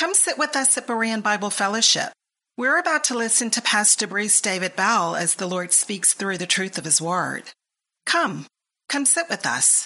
Come sit with us at Berean Bible Fellowship. We're about to listen to Pastor Bruce David Bell as the Lord speaks through the truth of his word. Come sit with us.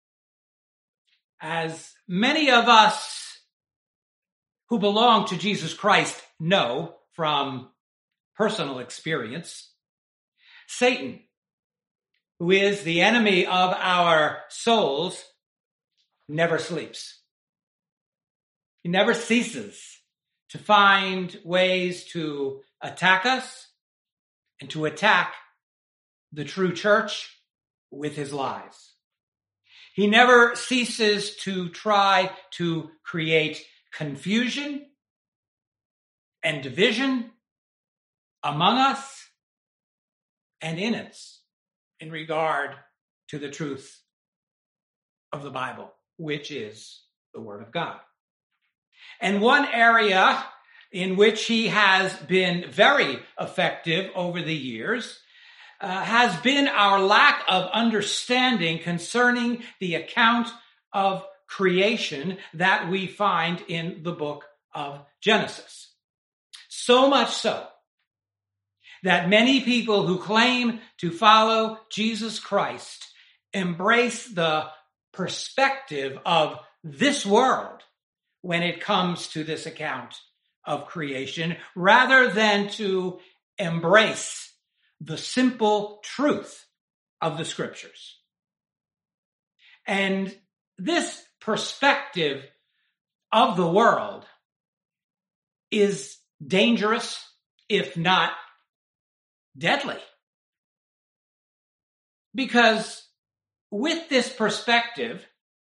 As many of us who belong to Jesus Christ know from personal experience, Satan, who is the enemy of our souls, never sleeps. He never ceases to find ways to attack us and to attack the true church with his lies. He never ceases to try to create confusion and division among us and in us in regard to the truth of the Bible, which is the Word of God. And one area in which he has been very effective over the years has been our lack of understanding concerning the account of creation that we find in the book of Genesis. So much so that many people who claim to follow Jesus Christ embrace the perspective of this world when it comes to this account of creation, rather than to embrace the simple truth of the scriptures. And this perspective of the world is dangerous, if not deadly. Because with this perspective,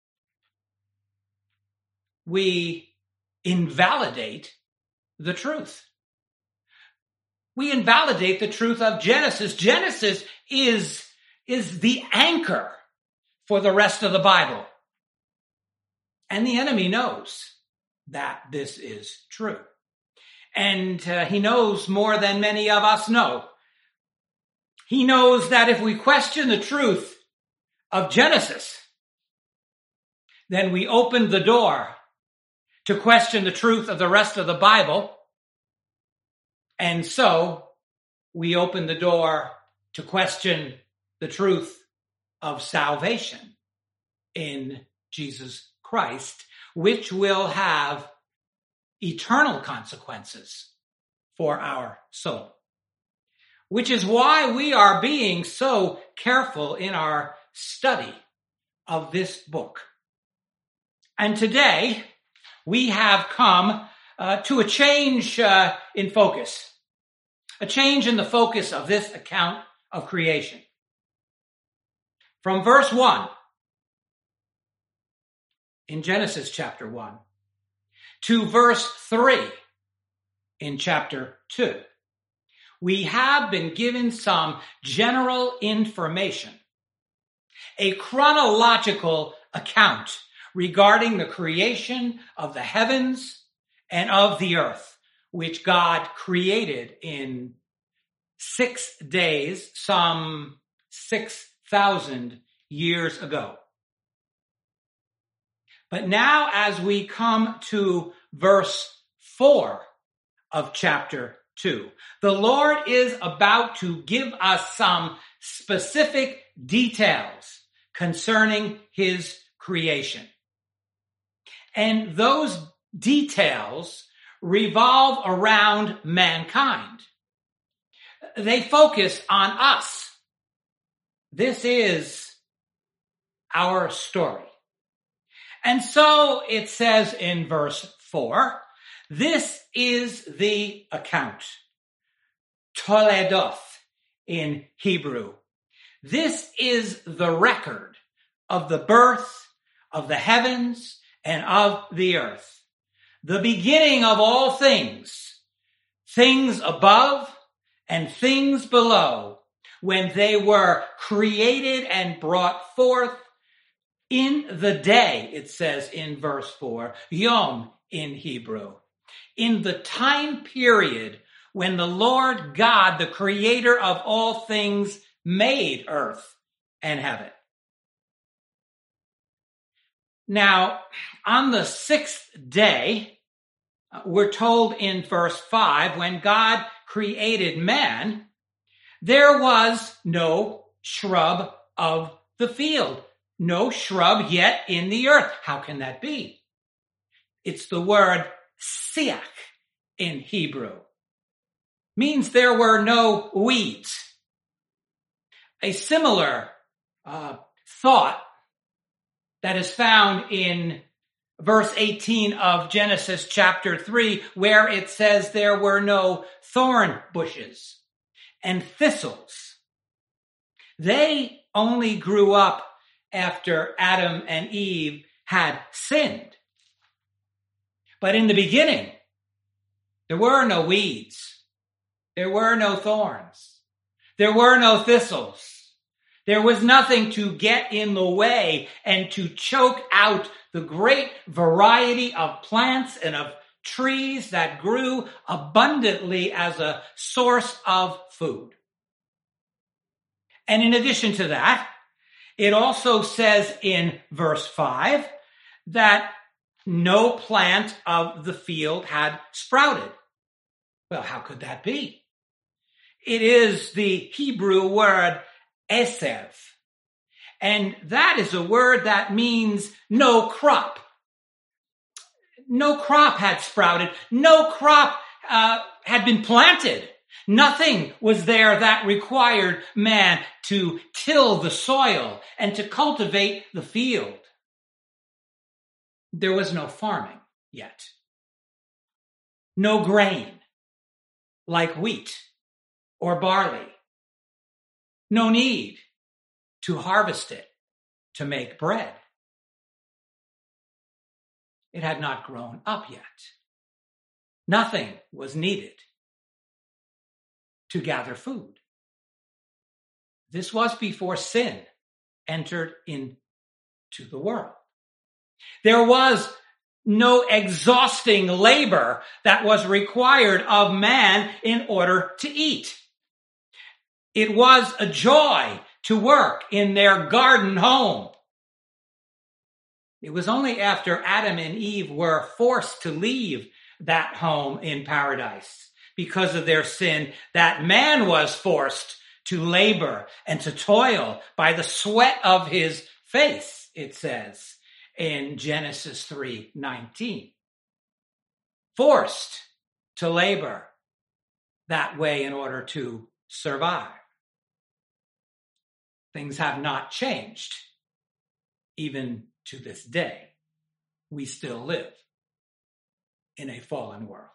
we invalidate the truth. We invalidate the truth of Genesis. Genesis is the anchor for the rest of the Bible. And the enemy knows that this is true. And he knows more than many of us know. He knows that if we question the truth of Genesis, then we open the door to question the truth of the rest of the Bible. And so we open the door to question the truth of salvation in Jesus Christ, which will have eternal consequences for our soul. Which is why we are being so careful in our study of this book. And today, we have come to a change in focus. A change in the focus of this account of creation. From verse 1 in Genesis chapter 1 to verse 3 in chapter 2. We have been given some general information, a chronological account regarding the creation of the heavens and of the earth, which God created in 6 days, some 6,000 years ago. But now as we come to verse 4 of chapter 2, the Lord is about to give us some specific details concerning his creation. And those details revolve around mankind. They focus on us. This is our story. And so it says in verse 4, this is the account, Toledoth in Hebrew. This is the record of the birth of the heavens and of the earth, the beginning of all things, things above and things below, when they were created and brought forth in the day, it says in verse 4, Yom in Hebrew, in the time period when the Lord God, the creator of all things, made earth and heaven. Now, on the sixth day, we're told in verse 5, when God created man, there was no shrub of the field, no shrub yet in the earth. How can that be? It's the word siach in Hebrew. Means there were no weeds. A similar thought that is found in verse 18 of Genesis chapter 3, where it says there were no thorn bushes and thistles. They only grew up after Adam and Eve had sinned. But in the beginning, there were no weeds. There were no thorns. There were no thistles. There was nothing to get in the way and to choke out the great variety of plants and of trees that grew abundantly as a source of food. And in addition to that, it also says in verse 5 that no plant of the field had sprouted. Well, how could that be? It is the Hebrew word esev. And that is a word that means no crop. No crop had sprouted. No crop had been planted. Nothing was there that required man to till the soil and to cultivate the field. There was no farming yet. No grain like wheat or barley. No need to harvest it to make bread. It had not grown up yet. Nothing was needed to gather food. This was before sin entered into the world. There was no exhausting labor that was required of man in order to eat. It was a joy to work in their garden home. It was only after Adam and Eve were forced to leave that home in paradise because of their sin that man was forced to labor and to toil by the sweat of his face, it says in Genesis 3:19. Forced to labor that way in order to survive. Things have not changed, even to this day. We still live in a fallen world.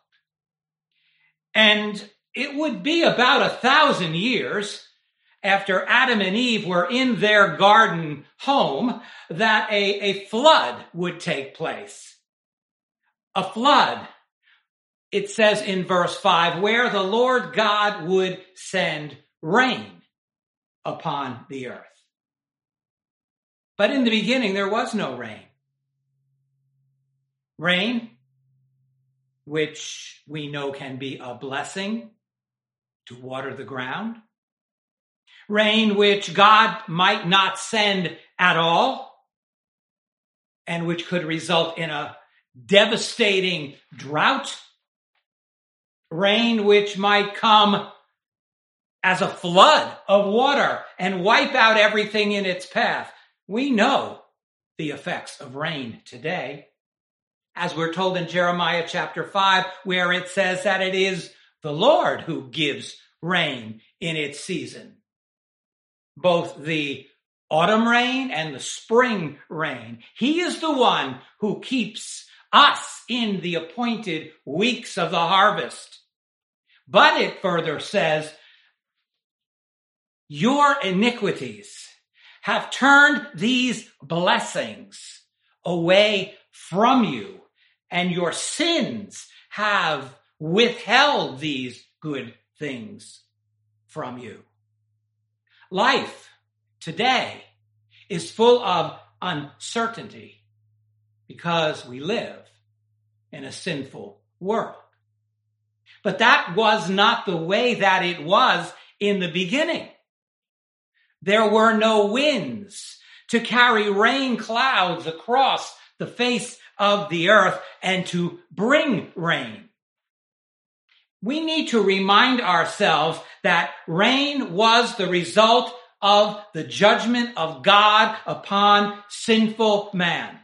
And it would be about 1,000 years after Adam and Eve were in their garden home that a flood would take place. A flood, it says in verse 5, where the Lord God would send rain upon the earth. But in the beginning, there was no rain. Rain, which we know can be a blessing to water the ground. Rain which God might not send at all, and which could result in a devastating drought. Rain which might come as a flood of water and wipe out everything in its path. We know the effects of rain today, as we're told in Jeremiah chapter 5, where it says that it is the Lord who gives rain in its season. Both the autumn rain and the spring rain. He is the one who keeps us in the appointed weeks of the harvest. But it further says, your iniquities have turned these blessings away from you, and your sins have withheld these good things from you. Life today is full of uncertainty because we live in a sinful world. But that was not the way that it was in the beginning. There were no winds to carry rain clouds across the face of the earth and to bring rain. We need to remind ourselves that rain was the result of the judgment of God upon sinful man.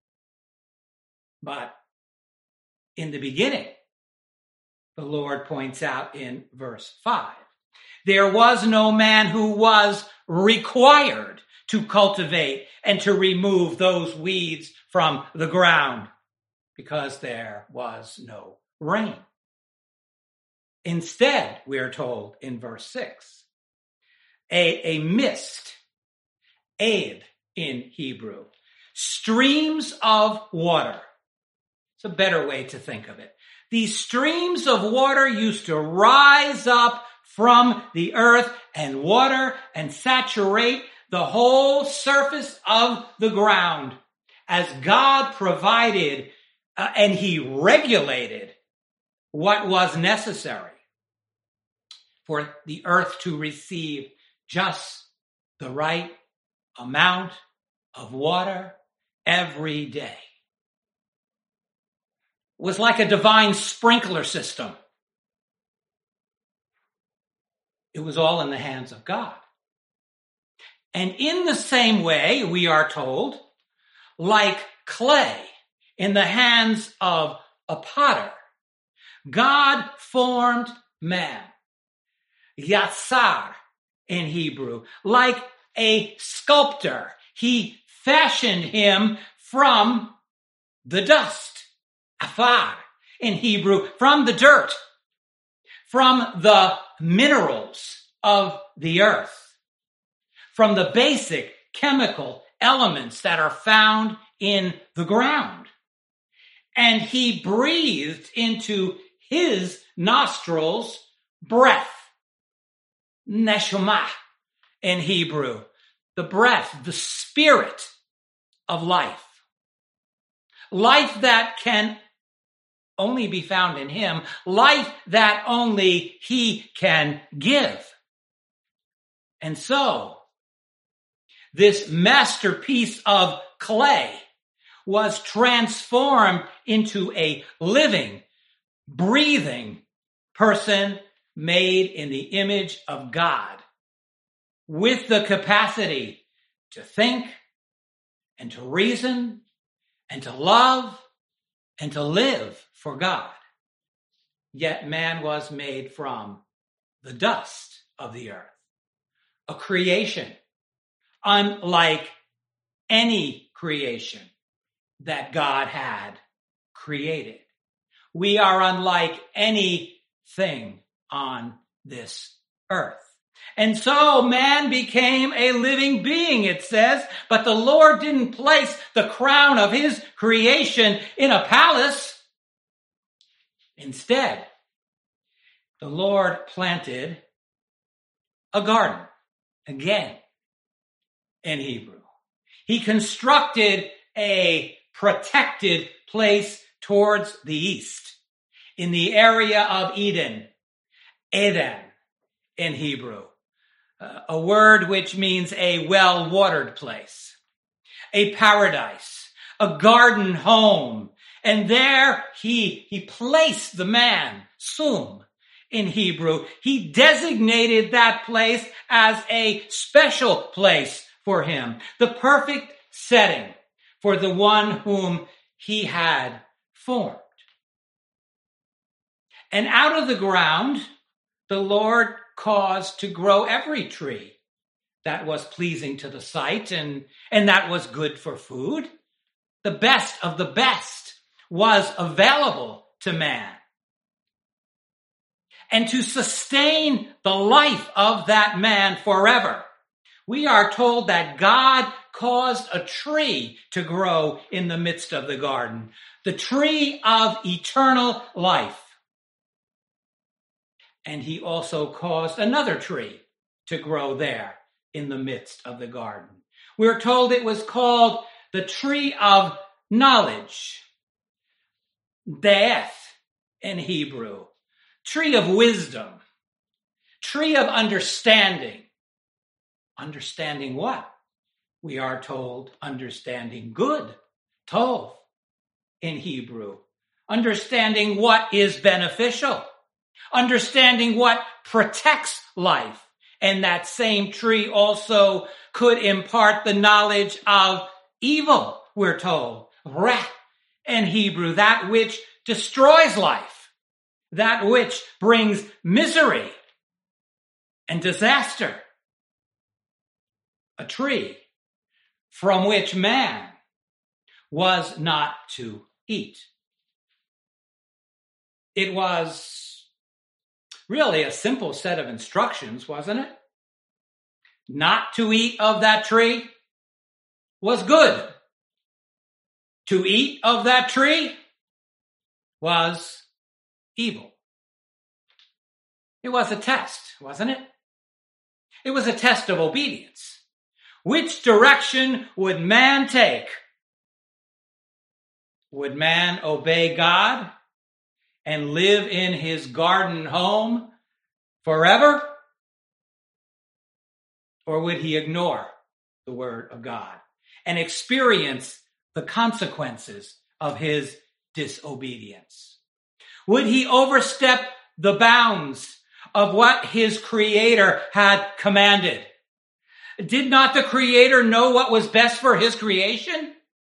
But in the beginning, the Lord points out in verse 5, there was no man who was required to cultivate and to remove those weeds from the ground because there was no rain. Instead, we are told in verse 6, a mist, aid in Hebrew, streams of water. It's a better way to think of it. These streams of water used to rise up from the earth and water and saturate the whole surface of the ground as God provided and he regulated what was necessary for the earth to receive just the right amount of water every day. It was like a divine sprinkler system. It was all in the hands of God. And in the same way, we are told, like clay in the hands of a potter, God formed man, Yatsar in Hebrew, like a sculptor. He fashioned him from the dust, afar in Hebrew, from the dirt, from the minerals of the earth, from the basic chemical elements that are found in the ground. And he breathed into his nostrils breath, neshama in Hebrew, the breath, the spirit of life. Life that can only be found in him, life that only he can give. And so, this masterpiece of clay was transformed into a living, breathing person made in the image of God, with the capacity to think and to reason and to love and to live for God. Yet man was made from the dust of the earth, a creation unlike any creation that God had created. We are unlike anything on this earth. And so man became a living being, it says, but the Lord didn't place the crown of his creation in a palace. Instead, the Lord planted a garden, again, in Hebrew. He constructed a protected place towards the east in the area of Eden, Eden in Hebrew, a word which means a well-watered place, a paradise, a garden home. And there he placed the man, Sum, in Hebrew. He designated that place as a special place for him, the perfect setting for the one whom he had formed. And out of the ground, the Lord caused to grow every tree that was pleasing to the sight and that was good for food. The best of the best was available to man. And to sustain the life of that man forever, we are told that God caused a tree to grow in the midst of the garden, the tree of eternal life. And he also caused another tree to grow there in the midst of the garden. We're told it was called the tree of knowledge, Death in Hebrew, tree of wisdom, tree of understanding. Understanding what? We are told understanding good, tov, in Hebrew. Understanding what is beneficial. Understanding what protects life. And that same tree also could impart the knowledge of evil, we're told. Rah in Hebrew, that which destroys life. That which brings misery and disaster. A tree from which man was not to eat. It was really a simple set of instructions, wasn't it? Not to eat of that tree was good. To eat of that tree was evil. It was a test, wasn't it? It was a test of obedience. Which direction would man take? Would man obey God and live in his garden home forever? Or would he ignore the word of God and experience the consequences of his disobedience? Would he overstep the bounds of what his Creator had commanded? Did not the Creator know what was best for his creation?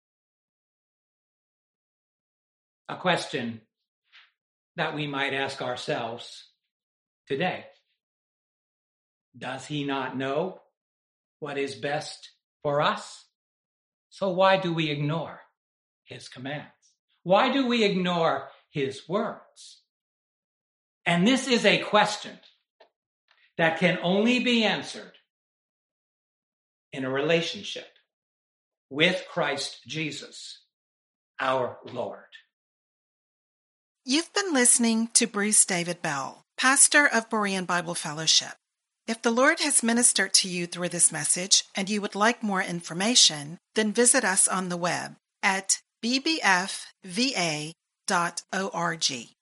A question that we might ask ourselves today. Does he not know what is best for us? So why do we ignore his commands? Why do we ignore his words? And this is a question that can only be answered in a relationship with Christ Jesus, our Lord. You've been listening to Bruce David Bell, pastor of Berean Bible Fellowship. If the Lord has ministered to you through this message and you would like more information, then visit us on the web at bbfva.org.